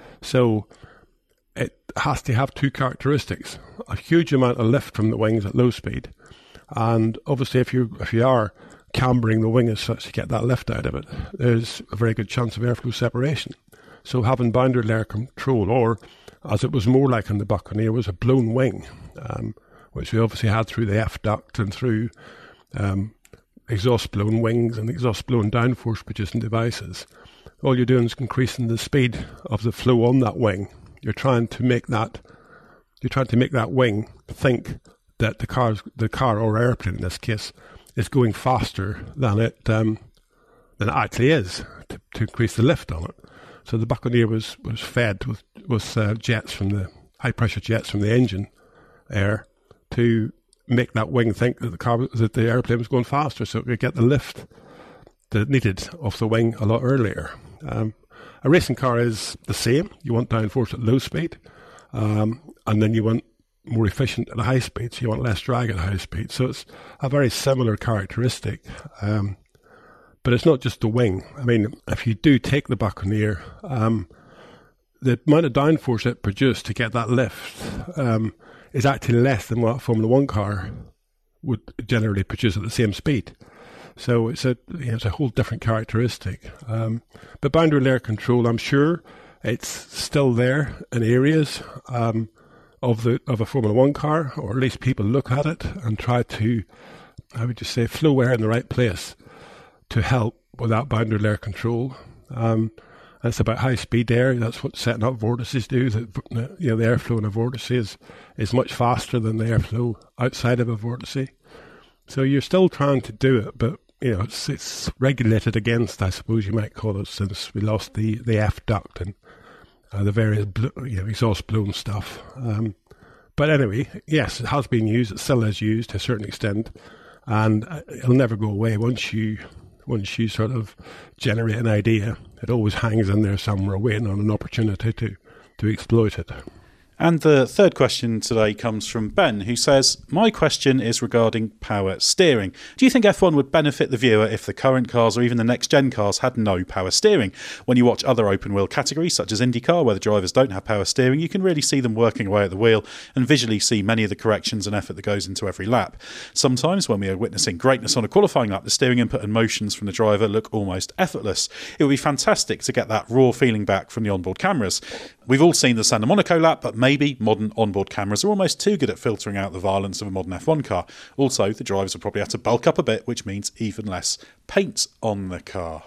So it has to have two characteristics: a huge amount of lift from the wings at low speed, and obviously if you if you are cambering the wing as such to get that lift out of it, there's a very good chance of airflow separation. So having boundary layer control, or as it was more like in the Buccaneer, was a blown wing, um, which we obviously had through the F duct and through um, exhaust blown wings and exhaust blown downforce producing devices. All you're doing is increasing the speed of the flow on that wing. You're trying to make that you're trying to make that wing think that the car's the car or airplane in this case is going faster than it um, than it actually is, to, to increase the lift on it. So the Buccaneer was, was fed with with uh, jets from the high pressure jets from the engine air to make that wing think that the car that the airplane was going faster, so it could get the lift that it needed off the wing a lot earlier. Um, a racing car is the same. You want downforce at low speed, um, and then you want more efficient at a high speed, so you want less drag at high speed. So it's a very similar characteristic. Um, But it's not just the wing. I mean, if you do take the Buccaneer, um, the amount of downforce it produced to get that lift um, is actually less than what a Formula One car would generally produce at the same speed. So it's a you know, it's a whole different characteristic. Um, but boundary layer control, I'm sure it's still there in areas um, of the of a Formula One car, or at least people look at it and try to, how would you say, flow air in the right place to help with that boundary layer control. Um, it's about high speed air. That's what setting up vortices do. The, you know, the airflow in a vortice is, is much faster than the airflow outside of a vortice. So you're still trying to do it, but you know it's it's regulated against, I suppose you might call it, since we lost the, the F duct and uh, the various bl- you know exhaust blown stuff. Um, but anyway, yes, it has been used. It still is used to a certain extent, and it'll never go away once you. Once you sort of generate an idea, it always hangs in there somewhere waiting on an opportunity to, to exploit it. And the third question today comes from Ben, who says, my question is regarding power steering. Do you think F one would benefit the viewer if the current cars or even the next-gen cars had no power steering? When you watch other open-wheel categories, such as IndyCar, where the drivers don't have power steering, you can really see them working away at the wheel and visually see many of the corrections and effort that goes into every lap. Sometimes, when we are witnessing greatness on a qualifying lap, the steering input and motions from the driver look almost effortless. It would be fantastic to get that raw feeling back from the onboard cameras. We've all seen the Santa Monaco lap, but maybe modern onboard cameras are almost too good at filtering out the violence of a modern F one car. Also, the drivers will probably have to bulk up a bit, which means even less paint on the car.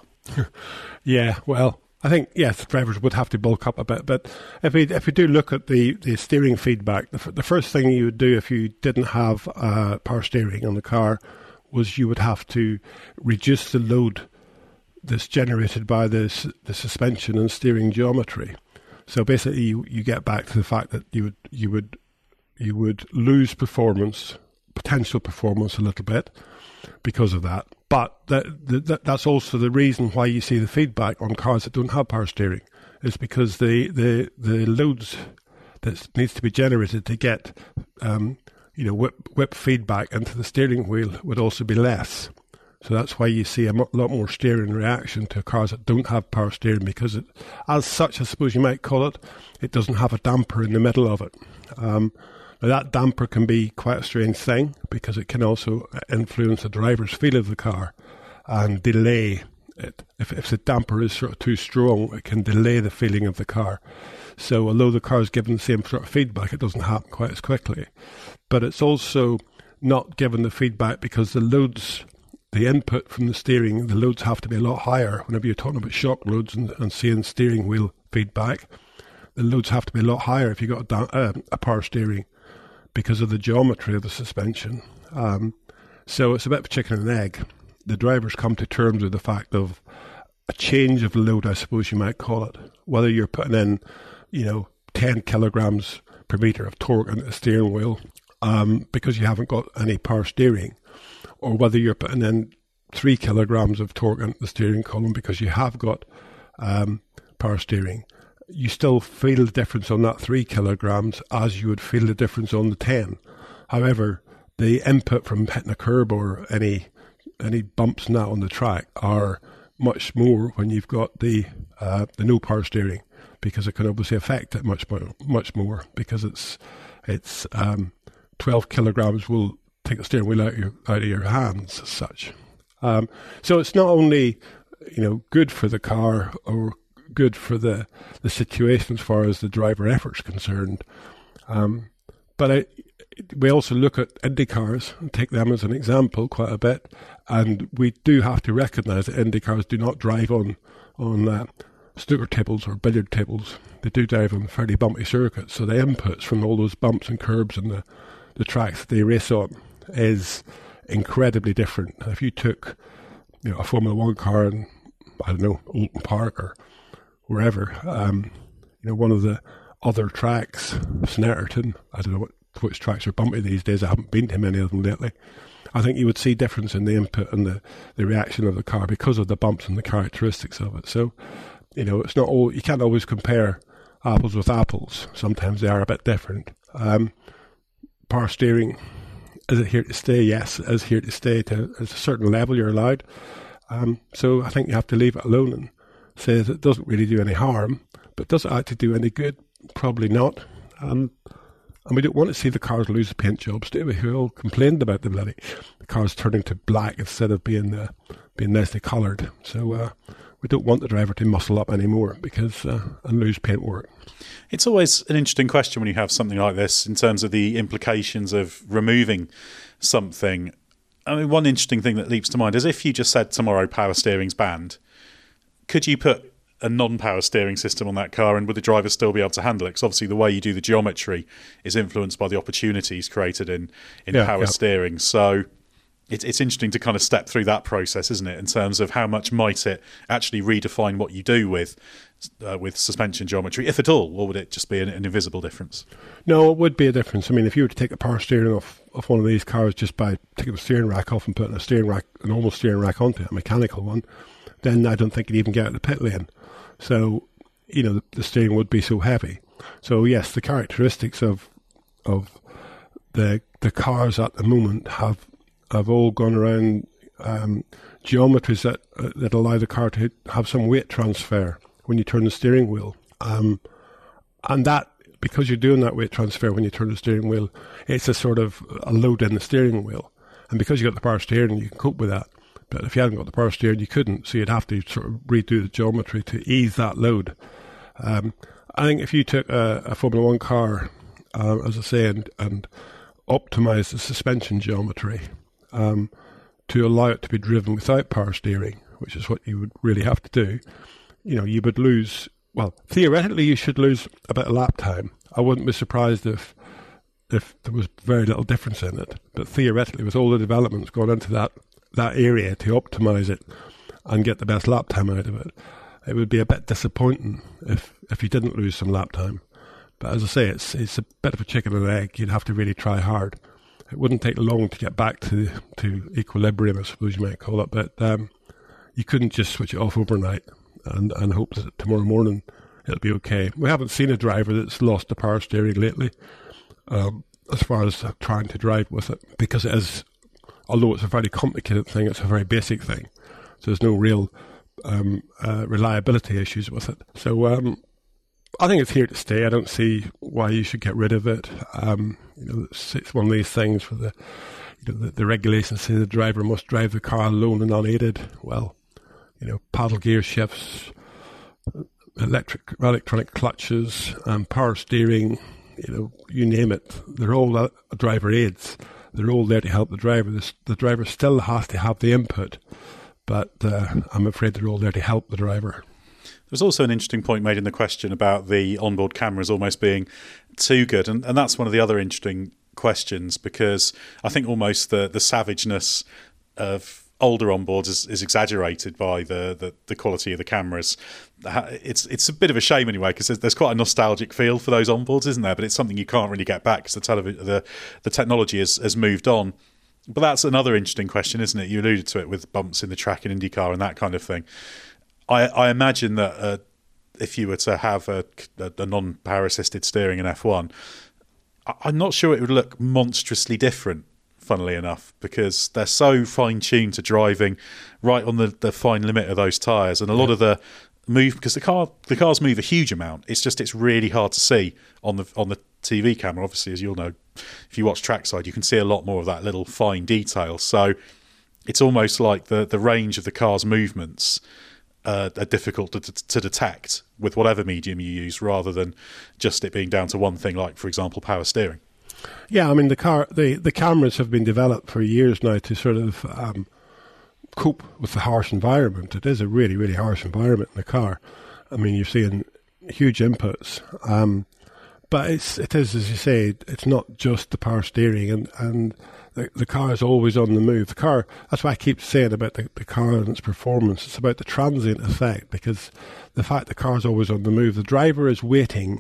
Yeah, well, I think, yes, drivers would have to bulk up a bit, but if we if we do look at the, the steering feedback, the, the first thing you would do if you didn't have uh, power steering on the car was you would have to reduce the load that's generated by this, the suspension and steering geometry. So basically, you, you get back to the fact that you would you would you would lose performance, potential performance, a little bit because of that. But that, that that's also the reason why you see the feedback on cars that don't have power steering, is because the the, the loads that needs to be generated to get um, you know whip whip feedback into the steering wheel would also be less. So that's why you see a m- lot more steering reaction to cars that don't have power steering, because it, as such, I suppose you might call it, it doesn't have a damper in the middle of it. Um, now that damper can be quite a strange thing, because it can also influence the driver's feel of the car and delay it. If, if the damper is sort of too strong, it can delay the feeling of the car. So although the car is given the same sort of feedback, it doesn't happen quite as quickly. But it's also not given the feedback because the loads... The input from the steering, the loads have to be a lot higher. Whenever you're talking about shock loads and, and seeing steering wheel feedback, the loads have to be a lot higher if you've got a, da- uh, a power steering, because of the geometry of the suspension. Um, so it's a bit of a chicken and egg. The drivers come to terms with the fact of a change of load, I suppose you might call it. Whether you're putting in, you know, ten kilograms per metre of torque into the steering wheel um, because you haven't got any power steering, or whether you're putting in three kilograms of torque into the steering column because you have got um, power steering, you still feel the difference on that three kilograms as you would feel the difference on the ten. However, the input from hitting a curb or any any bumps now on the track are much more when you've got the uh, the no power steering, because it can obviously affect it much more, much more because it's it's um, twelve kilograms will take the steering wheel out of your, out of your hands as such. Um, so it's not only, you know, good for the car or good for the, the situation as far as the driver effort's concerned, um, but I, we also look at Indy cars and take them as an example quite a bit, and we do have to recognise that Indy cars do not drive on on uh, snooker tables or billiard tables. They do drive on fairly bumpy circuits, so the inputs from all those bumps and curbs and the, the tracks that they race on is incredibly different. If you took, you know, a Formula One car in, I don't know, Oulton Park or wherever, um, you know, one of the other tracks, Snetterton, I don't know what which tracks are bumpy these days. I haven't been to many of them lately. I think you would see difference in the input and the, the reaction of the car because of the bumps and the characteristics of it. So, you know, it's not all, you can't always compare apples with apples. Sometimes they are a bit different. Um, power steering, is it here to stay? Yes, it is here to stay. To at a certain level you're allowed. Um, so I think you have to leave it alone and say that it doesn't really do any harm, but does it actually do any good? Probably not. Um, And we don't want to see the cars lose the paint jobs, do we? Who all complained about the bloody the cars turning to black instead of being uh, being nicely coloured. So uh, we don't want the driver to muscle up anymore because uh, and lose paintwork. It's always an interesting question when you have something like this in terms of the implications of removing something. I mean, one interesting thing that leaps to mind is if you just said tomorrow power steering's banned, could you put a non-power steering system on that car, and would the driver still be able to handle it? Because obviously the way you do the geometry is influenced by the opportunities created in, in yeah, power yeah. steering. So it's it's interesting to kind of step through that process, isn't it, in terms of how much might it actually redefine what you do with uh, with suspension geometry, if at all, or would it just be an, an invisible difference? No, it would be a difference. I mean, if you were to take the power steering off, off one of these cars just by taking the steering rack off and putting a steering rack, a normal steering rack onto it, a mechanical one, then I don't think you'd even get out of the pit lane. So, you know, the, the steering would be so heavy. So, yes, the characteristics of of the the cars at the moment have have all gone around um, geometries that uh, that allow the car to have some weight transfer when you turn the steering wheel. Um, and that, because you're doing that weight transfer when you turn the steering wheel, it's a sort of a load in the steering wheel. And because you've got the power steering, you can cope with that. But if you hadn't got the power steering, you couldn't. So you'd have to sort of redo the geometry to ease that load. Um, I think if you took a, a Formula One car, uh, as I say, and, and optimised the suspension geometry um, to allow it to be driven without power steering, which is what you would really have to do, you know, you would lose, well, theoretically you should lose a bit of lap time. I wouldn't be surprised if if there was very little difference in it. But theoretically, with all the developments going into that that area to optimise it and get the best lap time out of it, it would be a bit disappointing if, if you didn't lose some lap time. But as I say, it's it's a bit of a chicken and egg. You'd have to really try hard. It wouldn't take long to get back to to equilibrium, I suppose you might call it, but um, you couldn't just switch it off overnight and, and hope that tomorrow morning it'll be okay. We haven't seen a driver that's lost the power steering lately, um, as far as trying to drive with it, because it is, although it's a very complicated thing, it's a very basic thing. So there's no real um, uh, reliability issues with it. So um, I think it's here to stay. I don't see why you should get rid of it. Um, you know, it's, it's one of these things where the, you know, the, the regulations say the driver must drive the car alone and unaided. Well, you know, paddle gear shifts, electric, electronic clutches, um, power steering, you know, you name it. They're all uh, driver aids. They're all there to help the driver. The, the driver still has to have the input, but uh, I'm afraid they're all there to help the driver. There's also an interesting point made in the question about the onboard cameras almost being too good, and, and that's one of the other interesting questions, because I think almost the, the savageness of older onboards is, is exaggerated by the, the, the quality of the cameras. It's it's a bit of a shame anyway, because there's, there's quite a nostalgic feel for those onboards, isn't there? But it's something you can't really get back because the, telev- the the technology has, has moved on. But that's another interesting question, isn't it? You alluded to it with bumps in the track in IndyCar and that kind of thing. I, I imagine that uh, if you were to have a, a, a non-power assisted steering in F one, I'm not sure it would look monstrously different funnily enough, because they're so fine-tuned to driving right on the, the fine limit of those tyres. And a lot yeah. of the move, because the car the cars move a huge amount, it's just it's really hard to see on the on the T V camera. Obviously, as you'll know, if you watch trackside, you can see a lot more of that little fine detail. So it's almost like the, the range of the car's movements uh, are difficult to, to detect with whatever medium you use, rather than just it being down to one thing, like, for example, power steering. Yeah, I mean, the car, the, the cameras have been developed for years now to sort of um, cope with the harsh environment. It is a really, really harsh environment in the car. I mean, you're seeing huge inputs. Um, but it's, it is, as you say, it's not just the power steering, and, and the, the car is always on the move. The car, that's why I keep saying about the, the car and its performance. It's about the transient effect, because the fact the car is always on the move, the driver is waiting.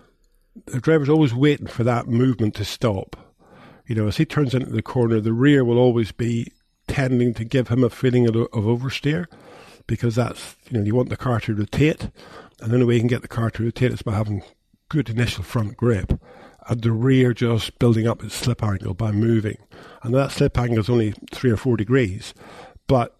The driver's always waiting for that movement to stop. You know, as he turns into the corner, the rear will always be tending to give him a feeling of, of oversteer, because that's, you know, you want the car to rotate, and the only way you can get the car to rotate is by having good initial front grip, and the rear just building up its slip angle by moving. And that slip angle is only three or four degrees, but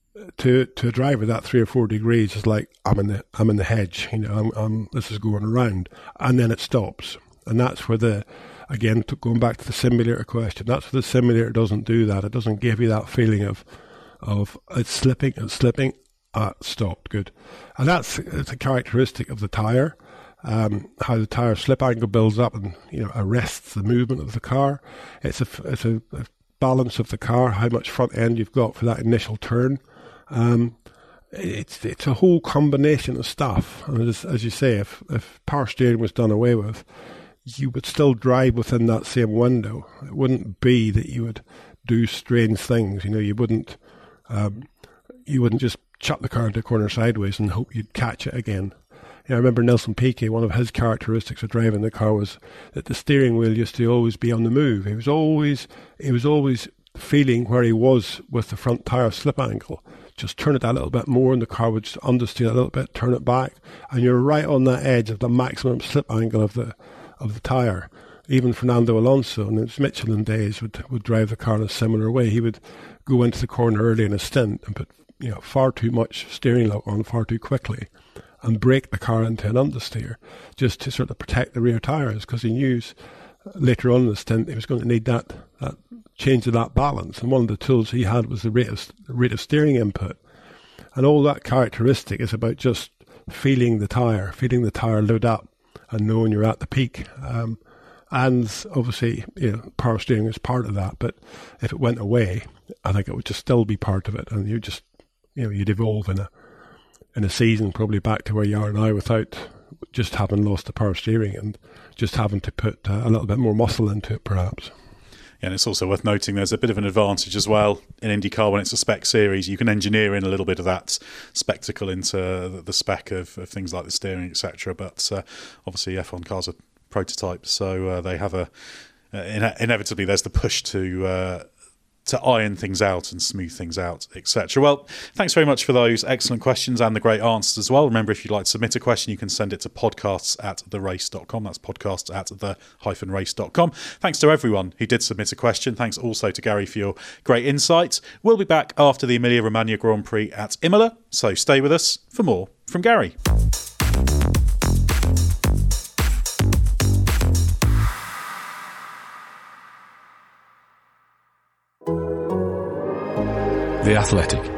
to to a driver, that three or four degrees is like, I'm in the I'm in the hedge, you know, I'm, I'm this is going around, and then it stops. And that's where the, again, to, going back to the simulator question, that's where the simulator doesn't do that. It doesn't give you that feeling of of it's slipping, it's slipping, ah, stopped, good. And that's it's a characteristic of the tyre. Um, how the tyre slip angle builds up and, you know, arrests the movement of the car. It's a it's a, a balance of the car, how much front end you've got for that initial turn. Um, it's it's a whole combination of stuff. And as, as you say, if if power steering was done away with, you would still drive within that same window. It wouldn't be that you would do strange things. You know, you wouldn't um, you wouldn't just chuck the car into a corner sideways and hope you'd catch it again. You know, I remember Nelson Piquet, one of his characteristics of driving the car was that the steering wheel used to always be on the move. He was always he was always feeling where he was with the front tyre slip angle. Just turn it a little bit more and the car would just understeer a little bit, turn it back, and you're right on that edge of the maximum slip angle of the of the tyre. Even Fernando Alonso in his Michelin days would would drive the car in a similar way. He would go into the corner early in a stint and put, you know, far too much steering lock on far too quickly, and break the car into an understeer just to sort of protect the rear tyres, because he knew later on in the stint he was going to need that, that change of that balance. And one of the tools he had was the rate of, the rate of steering input. And all that characteristic is about just feeling the tyre, feeling the tyre load up and knowing you're at the peak. Um, and obviously, you know, power steering is part of that. But if it went away, I think it would just still be part of it. And you just, you know, you'd evolve in a in a season probably back to where you are now without just having lost the power steering and just having to put uh, a little bit more muscle into it perhaps. Yeah, and it's also worth noting there's a bit of an advantage as well in IndyCar when it's a spec series. You can engineer in a little bit of that spectacle into the spec of, of things like the steering, et cetera. But uh, obviously F one cars are prototypes, so uh, they have a uh, in- inevitably there's the push to uh, to iron things out and smooth things out, et cetera. Well, thanks very much for those excellent questions and the great answers as well. Remember, if you'd like to submit a question, you can send it to podcasts at the race dot com. That's podcasts at the hyphen race dot com. Thanks to everyone who did submit a question. Thanks also to Gary for your great insights. We'll be back after the Emilia-Romagna Grand Prix at Imola, so stay with us for more from Gary. The Athletic.